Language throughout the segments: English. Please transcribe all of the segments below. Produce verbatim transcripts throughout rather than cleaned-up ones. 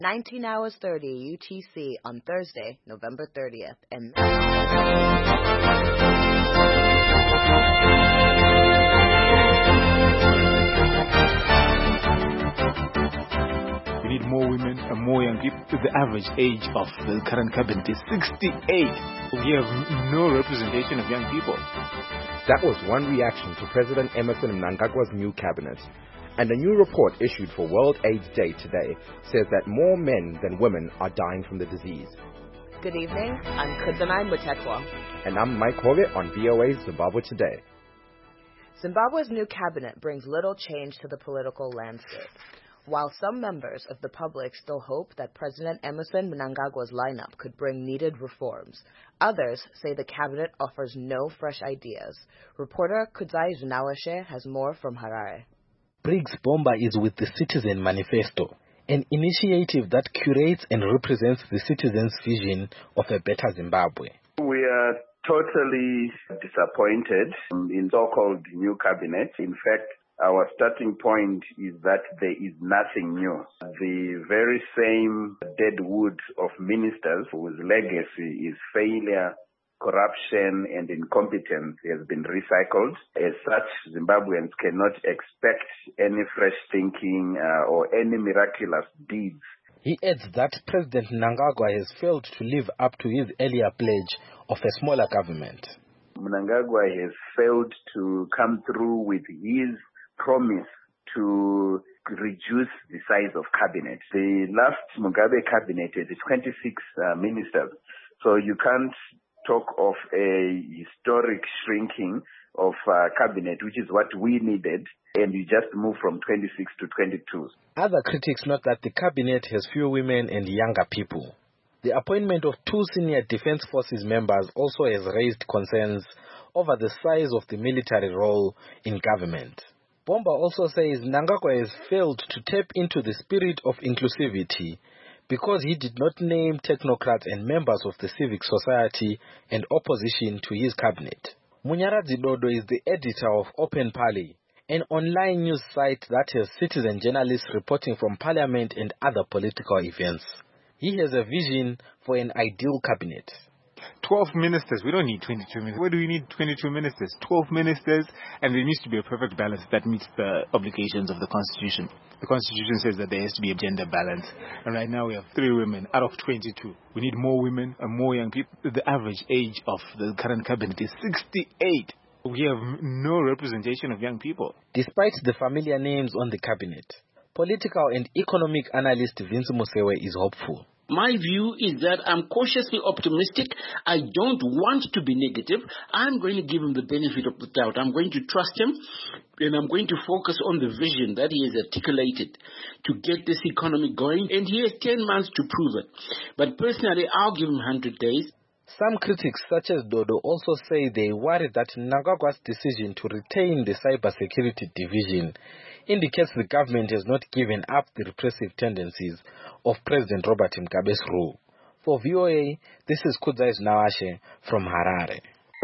nineteen hours thirty U T C on Thursday, November thirtieth. And we need more women and more young people. The average age of the current cabinet is sixty-eight. We have no representation of young people. That was one reaction to President Emmerson Mnangagwa's new cabinet. And a new report issued for World AIDS Day today says that more men than women are dying from the disease. Good evening, I'm Kudanai Mutetwa. And I'm Mike Hovitt on V O A's Zimbabwe Today. Zimbabwe's new cabinet brings little change to the political landscape. While some members of the public still hope that President Emmerson Mnangagwa's lineup could bring needed reforms, others say the cabinet offers no fresh ideas. Reporter Kudzai Zvinawashe has more from Harare. Briggs Bomba is with the Citizen Manifesto, an initiative that curates and represents the citizens' vision of a better Zimbabwe. We are totally disappointed in so-called new cabinet. In fact, our starting point is that there is nothing new. The very same dead wood of ministers whose legacy is failure, corruption and incompetence has been recycled. As such, Zimbabweans cannot expect any fresh thinking uh, or any miraculous deeds. He adds that President Mnangagwa has failed to live up to his earlier pledge of a smaller government. Mnangagwa has failed to come through with his promise to reduce the size of cabinet. The last Mugabe cabinet had twenty-six uh, ministers, so you can't talk of a historic shrinking of uh, cabinet, which is what we needed, and you just move from twenty-six to twenty-two. Other critics note that the cabinet has few women and younger people. The appointment of two senior Defense Forces members also has raised concerns over the size of the military role in government. Bomba also says Mnangagwa has failed to tap into the spirit of inclusivity because he did not name technocrats and members of the civic society and opposition to his cabinet. Munyaradzi Dodo is the editor of Open Parley, an online news site that has citizen journalists reporting from parliament and other political events. He has a vision for an ideal cabinet. twelve ministers. We don't need twenty-two ministers. Where do we need twenty-two ministers? twelve ministers, and there needs to be a perfect balance that meets the obligations of the Constitution. The Constitution says that there has to be a gender balance, and right now we have three women out of twenty-two. We need more women and more young people. The average age of the current cabinet is sixty-eight. We have no representation of young people. Despite the familiar names on the cabinet, political and economic analyst Vince Musewe is hopeful. My view is that I'm cautiously optimistic. I don't want to be negative. I'm going to give him the benefit of the doubt. I'm going to trust him, and I'm going to focus on the vision that he has articulated to get this economy going. And he has ten months to prove it. But personally, I'll give him one hundred days. Some critics, such as Dodo, also say they worry that Mnangagwa's decision to retain the cybersecurity division indicates the government has not given up the repressive tendencies of President Robert Mugabe's rule. For V O A, this is Kudzai Nawashe from Harare.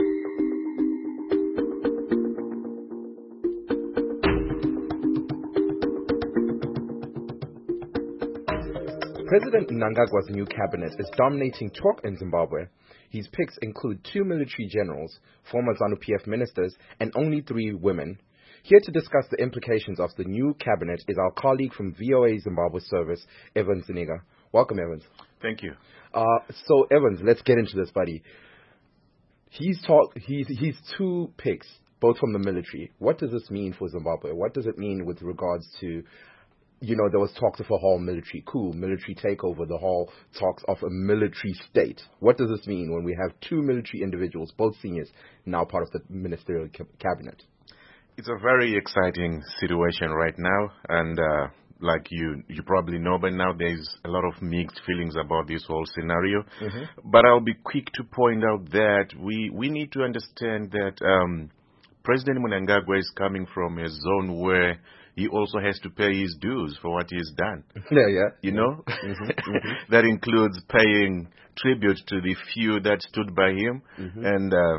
President Mnangagwa's new cabinet is dominating talk in Zimbabwe. His picks include two military generals, former ZANU P F ministers, and only three women. Here to discuss the implications of the new cabinet is our colleague from V O A Zimbabwe Service, Evans Zuniga. Welcome, Evans. Thank you. Uh, so, Evans, let's get into this, buddy. He's talk. He's he's two picks, both from the military. What does this mean for Zimbabwe? What does it mean with regards to, you know, there was talks of a whole military coup, military takeover, the whole talks of a military state. What does this mean when we have two military individuals, both seniors, now part of the ministerial cabinet? It's a very exciting situation right now, and uh, like you you probably know by now, there's a lot of mixed feelings about this whole scenario. Mm-hmm. But I'll be quick to point out that we, we need to understand that um, President Mnangagwa is coming from a zone where he also has to pay his dues for what he has done. Yeah, yeah. You know? Mm-hmm, mm-hmm. That includes paying tribute to the few that stood by him, mm-hmm. and um,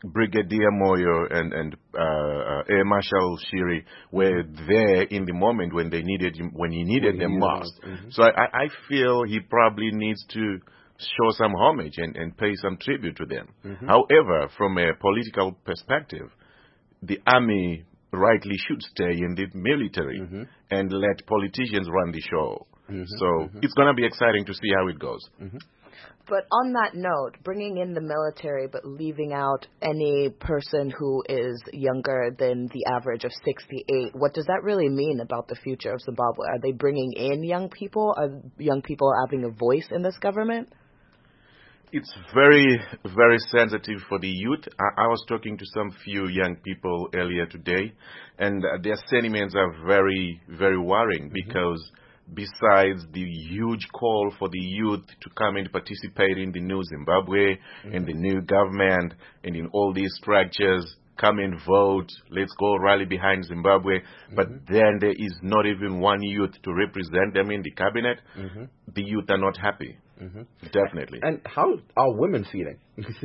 Brigadier Moyo and, and uh, uh, Air Marshal Shiri were there in the moment when they needed him, when he needed when them he most. Mm-hmm. So I, I feel he probably needs to show some homage and, and pay some tribute to them. Mm-hmm. However, from a political perspective, the army rightly should stay in the military mm-hmm. and let politicians run the show. Mm-hmm. So mm-hmm. it's going to be exciting to see how it goes. Mm-hmm. But on that note, bringing in the military but leaving out any person who is younger than the average of sixty-eight, what does that really mean about the future of Zimbabwe? Are they bringing in young people? Are young people having a voice in this government? It's very, very sensitive for the youth. I, I was talking to some few young people earlier today, and uh, their sentiments are very, very worrying mm-hmm. because besides the huge call for the youth to come and participate in the new Zimbabwe, mm-hmm. in the new government, and in all these structures, come and vote, let's go rally behind Zimbabwe, mm-hmm. but then there is not even one youth to represent them in the cabinet, mm-hmm. the youth are not happy. Mm-hmm. Definitely. And how are women feeling?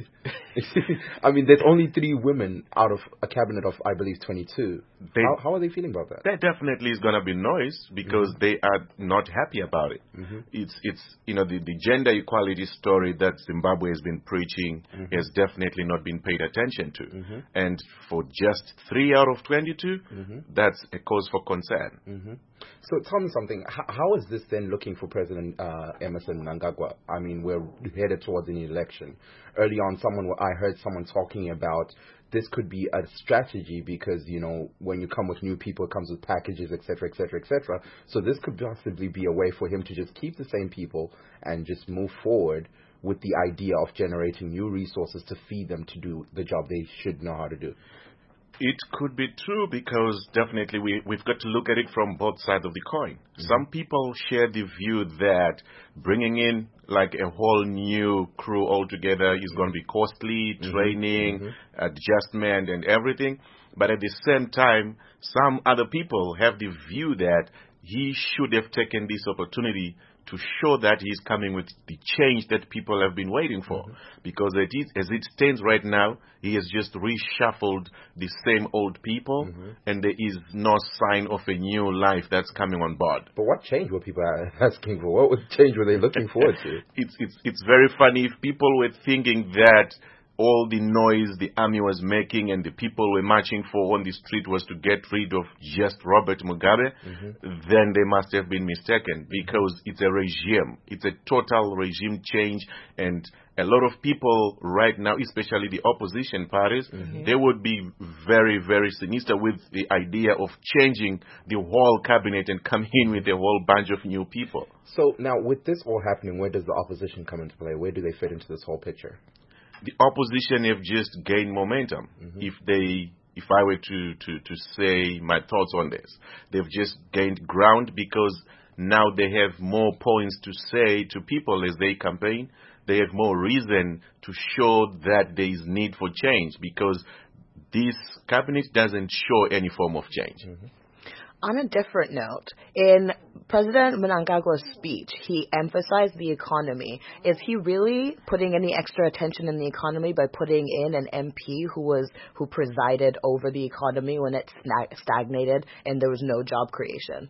I mean, there's only three women out of a cabinet of, I believe, twenty-two. They, how, how are they feeling about that? There definitely is going to be noise because mm-hmm. they are not happy about it. Mm-hmm. It's, it's you know, the, the gender equality story that Zimbabwe has been preaching mm-hmm. has definitely not been paid attention to. Mm-hmm. And for just three out of twenty-two, mm-hmm. that's a cause for concern. Mm-hmm. So tell me something. How, how is this then looking for President uh, Emmerson Mnangagwa? I mean, we're headed towards an election. Early on, someone I heard someone talking about this could be a strategy because, you know, when you come with new people, it comes with packages, et cetera, et cetera, et cetera. So this could possibly be a way for him to just keep the same people and just move forward with the idea of generating new resources to feed them to do the job they should know how to do. It could be true because definitely we, we've got to look at it from both sides of the coin. Mm-hmm. Some people share the view that bringing in like a whole new crew altogether is going to be costly, mm-hmm. training, mm-hmm. adjustment and everything. But at the same time, some other people have the view that he should have taken this opportunity to show that he's coming with the change that people have been waiting for. Mm-hmm. Because it is, as it stands right now, he has just reshuffled the same old people, mm-hmm. and there is no sign of a new life that's coming on board. But what change were people asking for? What change were they looking forward to? it's, it's, it's very funny. If people were thinking that all the noise the army was making and the people were marching for on the street was to get rid of just Robert Mugabe, mm-hmm. then they must have been mistaken because it's a regime. It's a total regime change, and a lot of people right now, especially the opposition parties, mm-hmm. they would be very, very sinister with the idea of changing the whole cabinet and coming in with a whole bunch of new people. So now with this all happening, where does the opposition come into play? Where do they fit into this whole picture? The opposition have just gained momentum. Mm-hmm. If they, if I were to, to, to say my thoughts on this, they've just gained ground because now they have more points to say to people as they campaign. They have more reason to show that there is need for change because this cabinet doesn't show any form of change. Mm-hmm. On a different note, in President Mnangagwa's speech, he emphasized the economy. Is he really putting any extra attention in the economy by putting in an M P who was who presided over the economy when it stagnated and there was no job creation?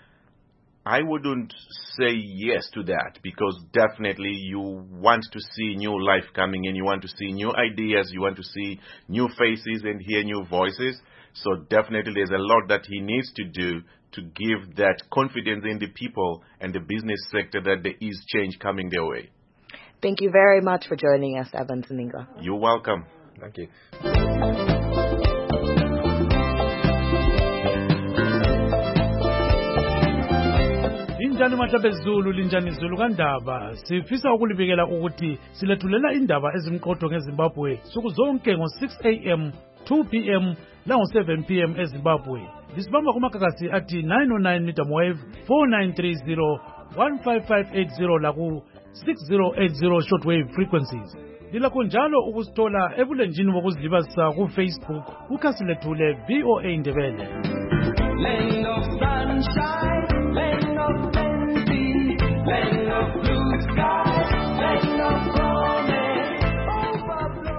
I wouldn't say yes to that because definitely you want to see new life coming in. You want to see new ideas. You want to see new faces and hear new voices. So definitely there's a lot that he needs to do to give that confidence in the people and the business sector that there is change coming their way. Thank you very much for joining us, Evans Ninga. You're welcome. Thank you. Linjani mahlabezulu linjani izulu kandaba sifisa ukulibikela ukuthi silethulela indaba ezimqotho ngeZimbabwe suku zonke ngo six a m two p m lango seven p m eZimbabwe. Lisibamba kumakakasi ati nine oh nine medium wave four nine three zero one five five eight zero laku six zero eight zero shortwave frequencies. Lilakho njalo ukusithola ebulenjini bokuzilibazisa ku Facebook ukhasi lethu le V O A Ndebele. Land of sunshine, land of plenty, land of blue sky, land of promise.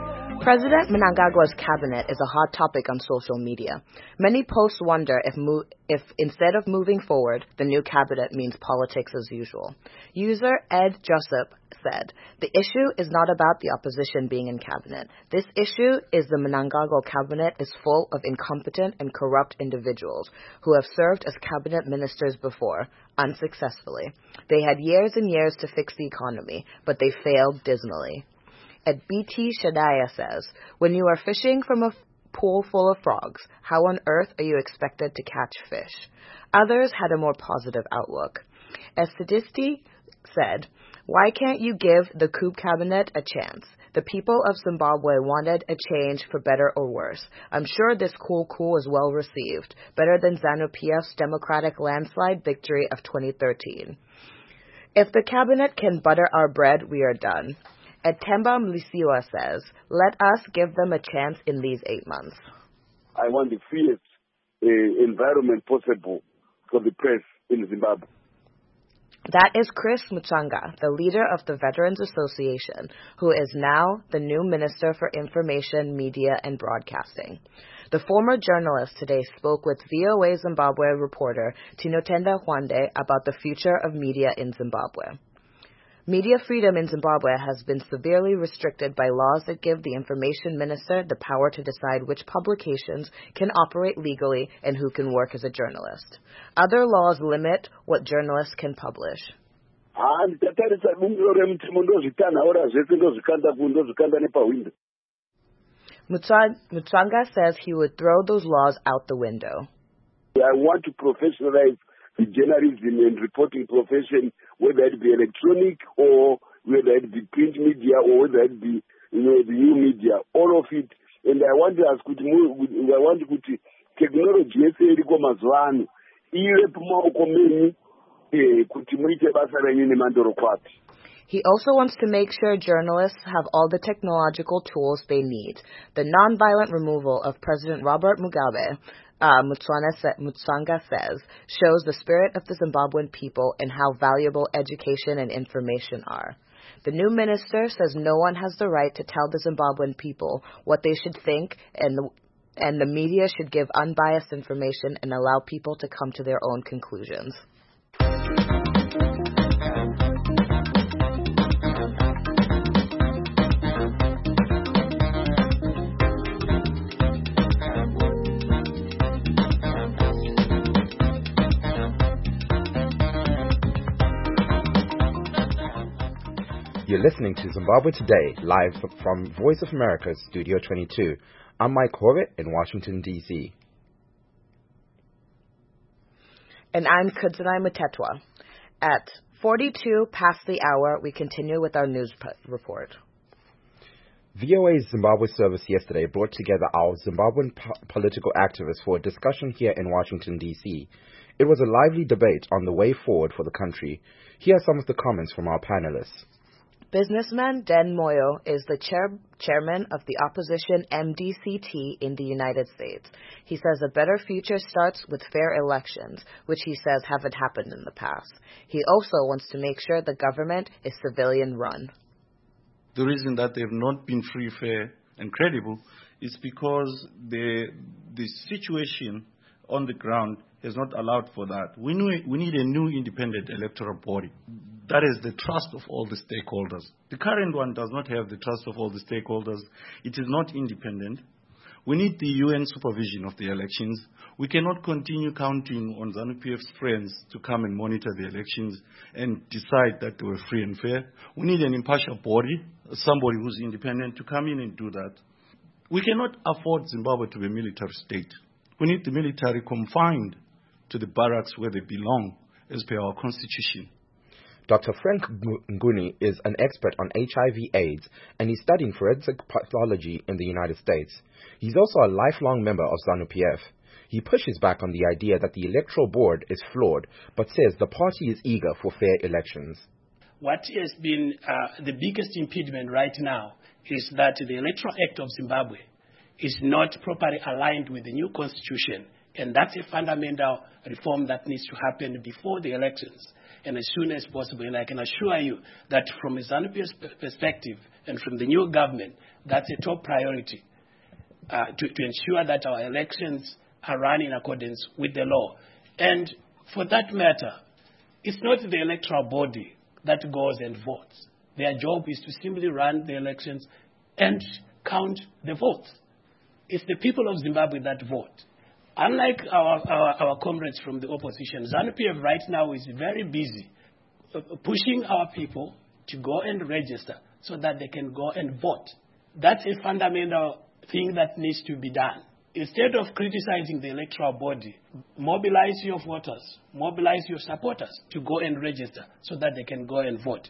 President Mnangagwa's cabinet is a hot topic on social media. Many posts wonder if, mo- if instead of moving forward, the new cabinet means politics as usual. User Ed Joseph said, "The issue is not about the opposition being in cabinet. This issue is the Mnangagwa cabinet is full of incompetent and corrupt individuals who have served as cabinet ministers before, unsuccessfully. They had years and years to fix the economy, but they failed dismally." At B T Shadaya says, "When you are fishing from a f- pool full of frogs, how on earth are you expected to catch fish?" Others had a more positive outlook. As Sadisti said, "Why can't you give the coup cabinet a chance? The people of Zimbabwe wanted a change for better or worse. I'm sure this cool coup is well received, better than ZANU-P F's democratic landslide victory of twenty thirteen. If the cabinet can butter our bread, we are done." Atemba Mlisiwa says, "Let us give them a chance in these eight months." I want the freest uh, environment possible for the press in Zimbabwe. That is Chris Mutsanga, the leader of the Veterans Association, who is now the new Minister for Information, Media and Broadcasting. The former journalist today spoke with V O A Zimbabwe reporter Tinotenda Hwande about the future of media in Zimbabwe. Media freedom in Zimbabwe has been severely restricted by laws that give the information minister the power to decide which publications can operate legally and who can work as a journalist. Other laws limit what journalists can publish. Mutsanga says he would throw those laws out the window. I want to professionalize the journalism and reporting profession, whether it be electronic or whether it be print media or whether it be, you know, the new media, all of it. And I want to ask, I want to put technology, he also wants to make sure journalists have all the technological tools they need. The nonviolent removal of President Robert Mugabe, Uh, Mutsanga says, shows the spirit of the Zimbabwean people and how valuable education and information are. The new minister says no one has the right to tell the Zimbabwean people what they should think, and the, and the media should give unbiased information and allow people to come to their own conclusions. You're listening to Zimbabwe Today, live from Voice of America's Studio twenty-two. I'm Mike Horvath in Washington, D C And I'm Kudzanai Mutetwa. At forty-two past the hour, we continue with our news p- report. V O A's Zimbabwe service yesterday brought together our Zimbabwean po- political activists for a discussion here in Washington, D C It was a lively debate on the way forward for the country. Here are some of the comments from our panelists. Businessman Den Moyo is the chair, chairman of the opposition M D C T in the United States. He says a better future starts with fair elections, which he says haven't happened in the past. He also wants to make sure the government is civilian-run. The reason that they've not been free, fair, and credible is because the the situation on the ground has not allowed for that. We, knew, we need a new independent electoral body. That is the trust of all the stakeholders. The current one does not have the trust of all the stakeholders. It is not independent. We need the U N supervision of the elections. We cannot continue counting on ZANU-P F's friends to come and monitor the elections and decide that they were free and fair. We need an impartial body, somebody who's independent, to come in and do that. We cannot afford Zimbabwe to be a military state. We need the military confined to the barracks where they belong, as per our constitution. Doctor Frank Nguni is an expert on H I V AIDS, and he's studying forensic pathology in the United States. He's also a lifelong member of ZANU-P F. He pushes back on the idea that the electoral board is flawed, but says the party is eager for fair elections. What has been uh, the biggest impediment right now is that the Electoral Act of Zimbabwe is not properly aligned with the new constitution, and that's a fundamental reform that needs to happen before the elections. and as soon as possible. And I can assure you that from a ZANU-PF's perspective and from the new government, that's a top priority uh, to, to ensure that our elections are run in accordance with the law. And for that matter, it's not the electoral body that goes and votes. Their job is to simply run the elections and count the votes. It's the people of Zimbabwe that vote. Unlike our, our, our comrades from the opposition, ZANU-P F right now is very busy uh, pushing our people to go and register so that they can go and vote. That's a fundamental thing that needs to be done. Instead of criticizing the electoral body, mobilize your voters, mobilize your supporters to go and register so that they can go and vote.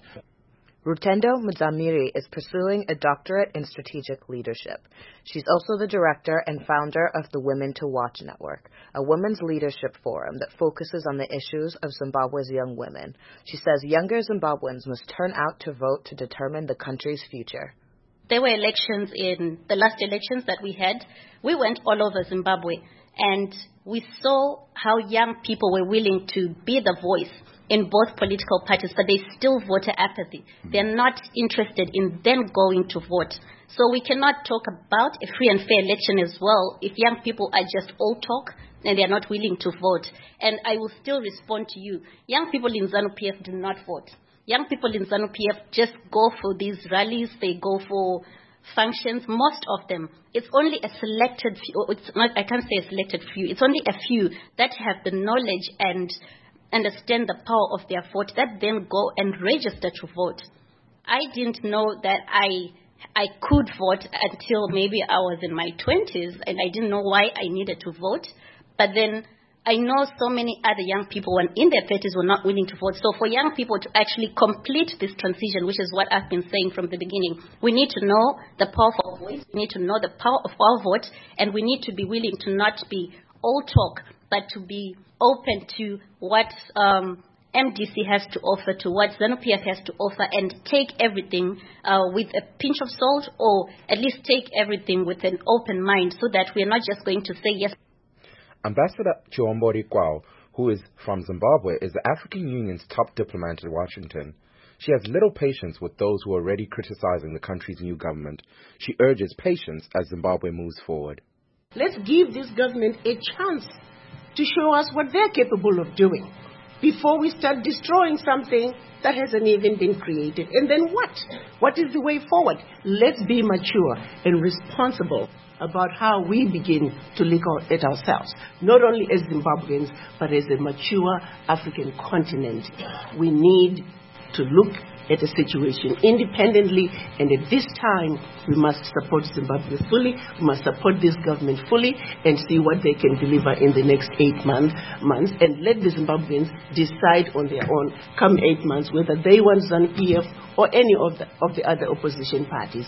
Rutendo Mudzamiri is pursuing a doctorate in strategic leadership. She's also the director and founder of the Women to Watch Network, a women's leadership forum that focuses on the issues of Zimbabwe's young women. She says younger Zimbabweans must turn out to vote to determine the country's future. There were elections in the last elections that we had. We went all over Zimbabwe, and we saw how young people were willing to be the voice in both political parties, but they still voter apathy. They're not interested in then going to vote. So we cannot talk about a free and fair election as well if young people are just all talk and they're not willing to vote. And I will still respond to you. Young people in ZANU-P F do not vote. Young people in ZANU-P F just go for these rallies, they go for functions, most of them. It's only a selected few, it's not, I can't say a selected few, it's only a few that have the knowledge and understand the power of their vote that then go and register to vote. I didn't know that I I could vote until maybe I was in my twenties, and I didn't know why I needed to vote. But then I know so many other young people when in their thirties were not willing to vote. So for young people to actually complete this transition, which is what I've been saying from the beginning, we need to know the power of our voice, we need to know the power of our vote, and we need to be willing to not be all talk, but to be open to what um, M D C has to offer, to what ZANU-P F has to offer, and take everything uh, with a pinch of salt, or at least take everything with an open mind, so that we're not just going to say yes. Ambassador Chiombori Kwao, who is from Zimbabwe, is the African Union's top diplomat in Washington. She has little patience with those who are already criticizing the country's new government. She urges patience as Zimbabwe moves forward. Let's give this government a chance to show us what they're capable of doing before we start destroying something that hasn't even been created. And then what? What is the way forward? Let's be mature and responsible about how we begin to look at ourselves, not only as Zimbabweans, but as a mature African continent. We need to look at the situation independently, and at this time, we must support Zimbabwe fully, we must support this government fully, and see what they can deliver in the next eight month, months, and let the Zimbabweans decide on their own, come eight months, whether they want ZANU-P F or any of the, of the other opposition parties.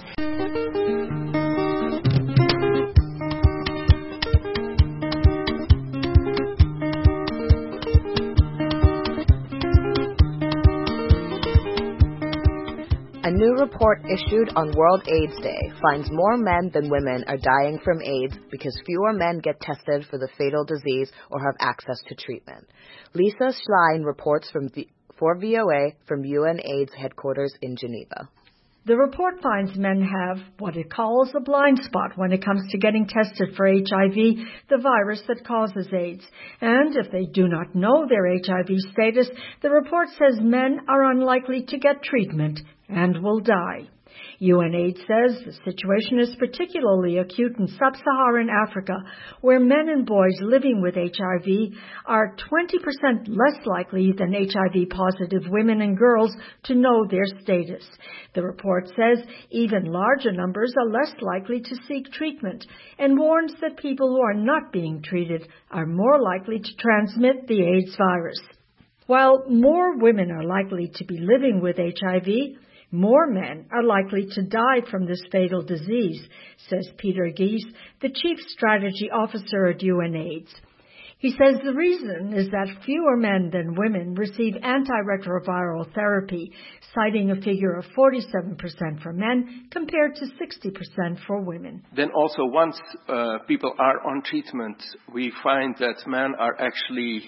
A new report issued on World AIDS Day finds more men than women are dying from AIDS because fewer men get tested for the fatal disease or have access to treatment. Lisa Schlein reports from v- for V O A from U N AIDS headquarters in Geneva. The report finds men have what it calls a blind spot when it comes to getting tested for H I V, the virus that causes AIDS. And if they do not know their H I V status, the report says men are unlikely to get treatment and will die. U N AIDS says the situation is particularly acute in sub-Saharan Africa, where men and boys living with H I V are twenty percent less likely than H I V-positive women and girls to know their status. The report says even larger numbers are less likely to seek treatment and warns that people who are not being treated are more likely to transmit the AIDS virus. While more women are likely to be living with H I V, more men are likely to die from this fatal disease, says Peter Gies, the Chief Strategy Officer at U N AIDS. He says the reason is that fewer men than women receive antiretroviral therapy, citing a figure of forty-seven percent for men compared to sixty percent for women. Then also once uh, people are on treatment, we find that men are actually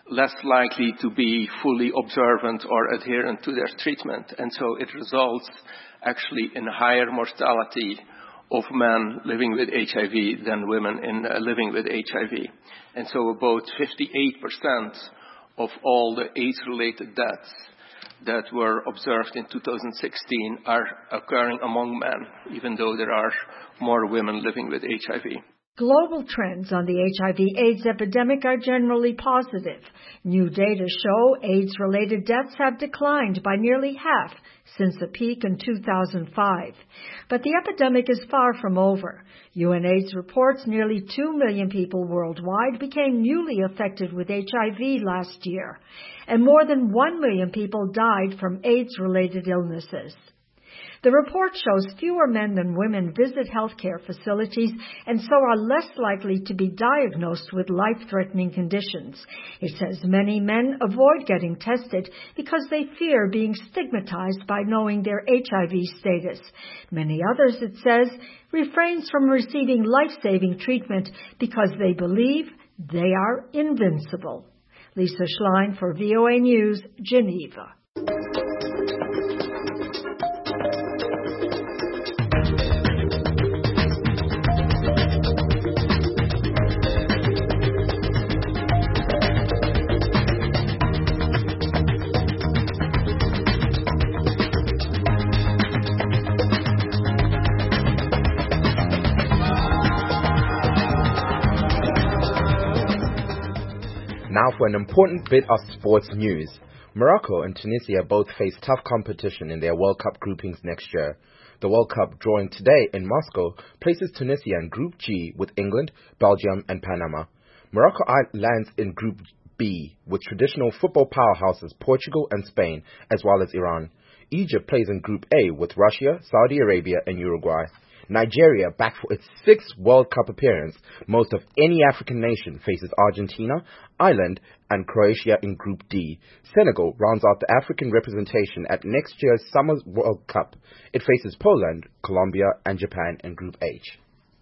less likely to be fully observant or adherent to their treatment. And so it results actually in higher mortality of men living with H I V than women in uh, living with H I V. And so about fifty-eight percent of all the AIDS-related deaths that were observed in two thousand sixteen are occurring among men, even though there are more women living with H I V. Global trends on the H I V AIDS epidemic are generally positive. New data show AIDS-related deaths have declined by nearly half since a peak in two thousand five. But the epidemic is far from over. UNAIDS reports nearly two million people worldwide became newly affected with H I V last year, and more than one million people died from AIDS-related illnesses. The report shows fewer men than women visit healthcare facilities and so are less likely to be diagnosed with life-threatening conditions. It says many men avoid getting tested because they fear being stigmatized by knowing their H I V status. Many others, it says, refrains from receiving life-saving treatment because they believe they are invincible. Lisa Schlein for V O A News, Geneva. Now for an important bit of sports news. Morocco and Tunisia both face tough competition in their World Cup groupings next year. The World Cup drawing today in Moscow places Tunisia in Group G with England, Belgium and Panama. Morocco lands in Group B with traditional football powerhouses Portugal and Spain as well as Iran. Egypt plays in Group A with Russia, Saudi Arabia and Uruguay. Nigeria, back for its sixth World Cup appearance, most of any African nation, faces Argentina, Ireland, and Croatia in Group D. Senegal rounds out the African representation at next year's Summer World Cup. It faces Poland, Colombia, and Japan in Group H.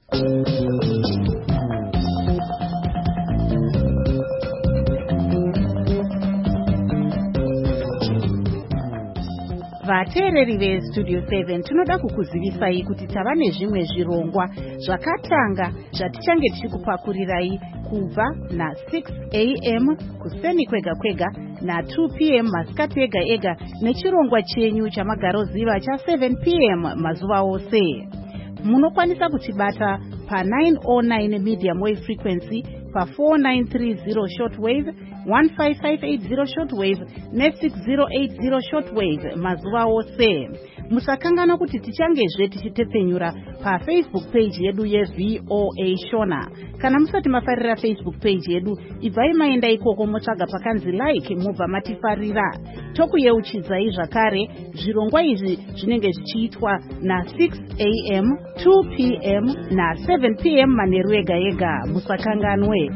Vateereri veStudio seven tinoda kukuzivisai kuti tava nezvimwe zvirongwa zvakatanga zvatichange tichikupakurirai kubva na six a m kuseni kwega kwega na two p m masikati ega ega nechirongwa chenyu chamagaroziva cha seven p m mazuva ose. Munokwanisa kutibata pa nine oh nine medium wave frequency, pa four nine three zero shortwave, one five five eight zero shortwave ne six zero eight zero shortwave mazuva ose. Musakangana kuti tichangezve tichitepfenyura pa Facebook page yedu ye V O A Shona. Kana musati mafarira Facebook page yedu, ibvai maenda ikoko motsvaga pakanzi like mubva matifarira. Tokuyeuchidzai zvakare zvirongwa izvi zvinenge zvichiitwa na six a m, two p m na seven p m manheru ega ega. Musakanganwe.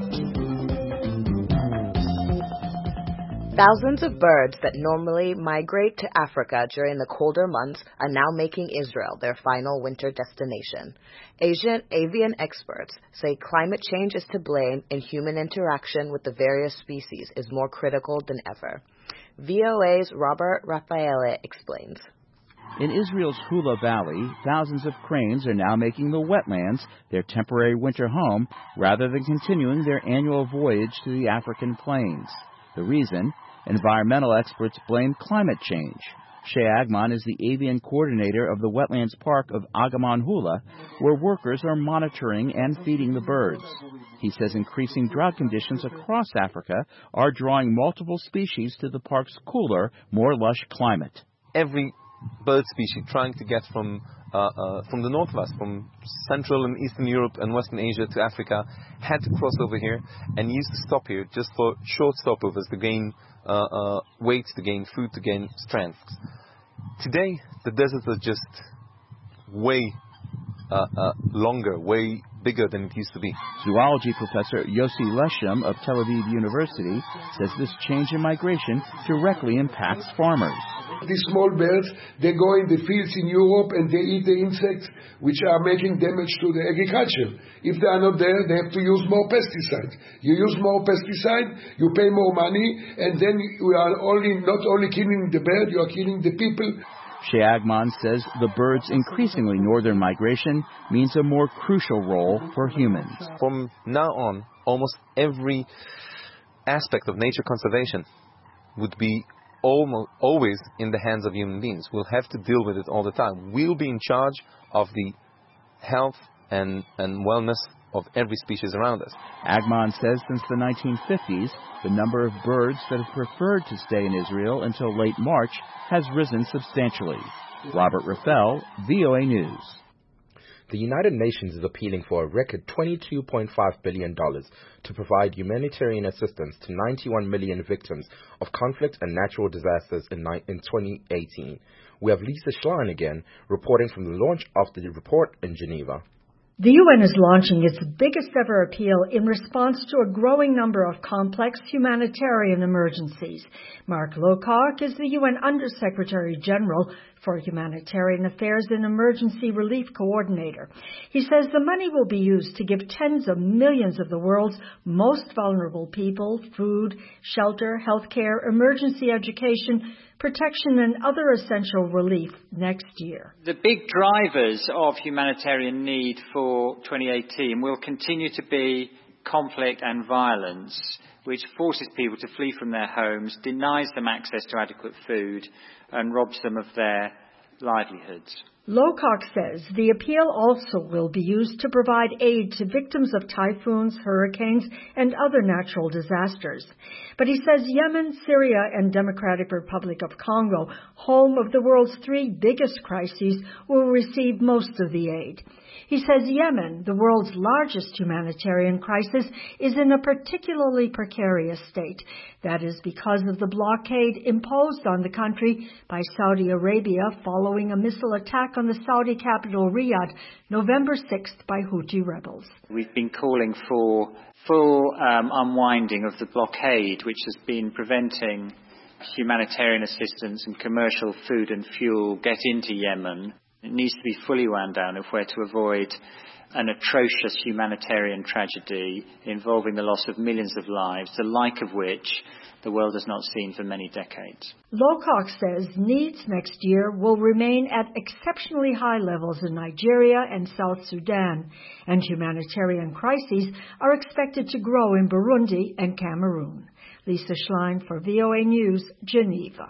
Thousands of birds that normally migrate to Africa during the colder months are now making Israel their final winter destination. Asian avian experts say climate change is to blame and human interaction with the various species is more critical than ever. V O A's Robert Raffaele explains. In Israel's Hula Valley, thousands of cranes are now making the wetlands their temporary winter home rather than continuing their annual voyage to the African plains. The reason? Environmental experts blame climate change. Shea Agman is the avian coordinator of the Wetlands Park of Agaman Hula, where workers are monitoring and feeding the birds. He says increasing drought conditions across Africa are drawing multiple species to the park's cooler, more lush climate. Every bird species trying to get from uh, uh, from the north of us, from Central and Eastern Europe and Western Asia to Africa, had to cross over here and used to stop here just for short stopovers to gain uh, uh, weight, to gain food, to gain strength. Today, the deserts are just way uh, uh, longer, way bigger than it used to be. Zoology professor Yossi Leshem of Tel Aviv University says this change in migration directly impacts farmers. These small birds, they go in the fields in Europe and they eat the insects which are making damage to the agriculture. If they are not there, they have to use more pesticides. You use more pesticide, you pay more money, and then you are only not only killing the bird, you are killing the people. Shea Agman says the bird's increasingly northern migration means a more crucial role for humans. From now on, almost every aspect of nature conservation would be almost always in the hands of human beings. We'll have to deal with it all the time. We'll be in charge of the health and, and wellness of every species around us. Agman says since the nineteen fifties, the number of birds that have preferred to stay in Israel until late March has risen substantially. Robert Raffel, V O A News. The United Nations is appealing for a record twenty-two point five billion dollars to provide humanitarian assistance to ninety-one million victims of conflict and natural disasters in, in twenty eighteen. We have Lisa Schlein again, reporting from the launch of the report in Geneva. The U N is launching its biggest ever appeal in response to a growing number of complex humanitarian emergencies. Mark Lowcock is the U N Undersecretary General for Humanitarian Affairs and Emergency Relief Coordinator. He says the money will be used to give tens of millions of the world's most vulnerable people food, shelter, health care, emergency education, protection, and other essential relief next year. The big drivers of humanitarian need for twenty eighteen will continue to be conflict and violence, which forces people to flee from their homes, denies them access to adequate food, and robs them of their livelihoods. Lowcock says the appeal also will be used to provide aid to victims of typhoons, hurricanes, and other natural disasters. But he says Yemen, Syria, and Democratic Republic of Congo, home of the world's three biggest crises, will receive most of the aid. He says Yemen, the world's largest humanitarian crisis, is in a particularly precarious state. That is because of the blockade imposed on the country by Saudi Arabia following a missile attack on the Saudi capital Riyadh, November sixth, by Houthi rebels. We've been calling for full um, unwinding of the blockade, which has been preventing humanitarian assistance and commercial food and fuel get into Yemen. It needs to be fully wound down if we're to avoid an atrocious humanitarian tragedy involving the loss of millions of lives, the like of which the world has not seen for many decades. Lowcock says needs next year will remain at exceptionally high levels in Nigeria and South Sudan, and humanitarian crises are expected to grow in Burundi and Cameroon. Lisa Schlein for V O A News, Geneva.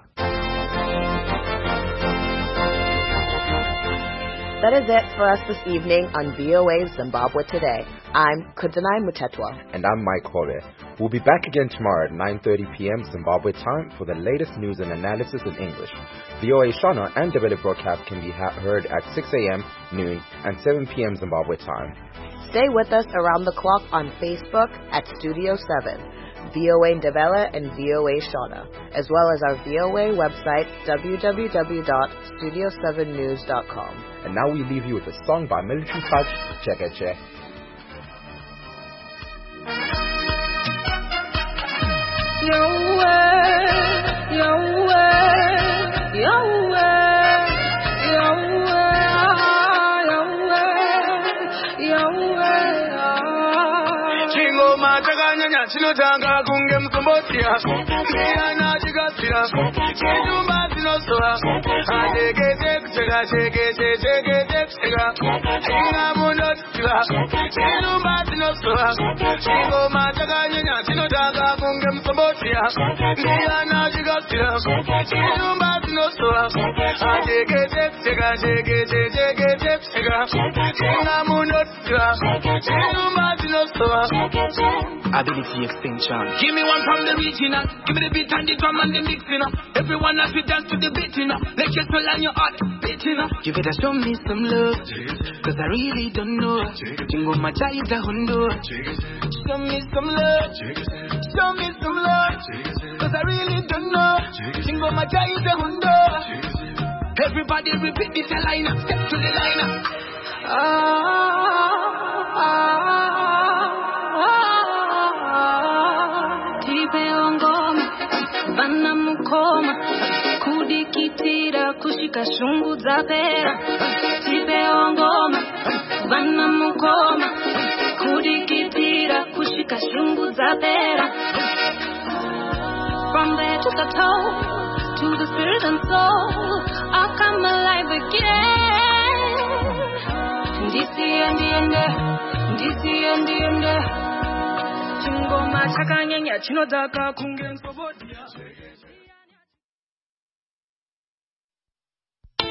That is it for us this evening on V O A Zimbabwe Today. I'm Kudanai Mutetwa. And I'm Mike Hore. We'll be back again tomorrow at nine thirty p.m. Zimbabwe time for the latest news and analysis in English. V O A Shona and Debele broadcast can be ha- heard at six a.m., noon, and seven p.m. Zimbabwe time. Stay with us around the clock on Facebook at Studio seven. V O A Ndebele and V O A Shona, as well as our V O A website, w w w dot studio seven news dot com. And now we leave you with a song by Military Touch, Check Check. Yo way, yo way, yo way, yo way, yo way, yo way. Chingo mataganya chinotanga kunge mkombotia. Siana chigatira. Chijumba zinosoa. Ajegete kuchega chegete chegete kuchega. Chinga munotira. Chijumba zinosoa. Chingo mataganya chinotanga kunge mkombotia. Siana chigatira. Chijumba zinosoa. Ajegete kuchega chegete chegete kuchega. Chinga munotira. Chijumba zinosoa. Ability extinction. Give me one from the regional. Give me the beat and the drum and the mixing up. Everyone has to dance to the beat, you know. Let your soul and your heart beat, you know. You better show me some love, cause I really don't know. Jingo Majai the Hondo. Show me some love, show me some love, cause I really don't know. Jingo Majai the Hondo. Everybody repeat this line up, step to the line up. Ah, ah, ah. Tipe ongoma, bana mukoma, kudikiti kushika shungu zapera tipe ongoma bana mukoma kudikitira kushika shungu zapera from there to the toe to the spirit and soul I'll come alive again ndisi ndiende ndisi ndiende chingoma chakanyanya chinodaka kunge nsobodia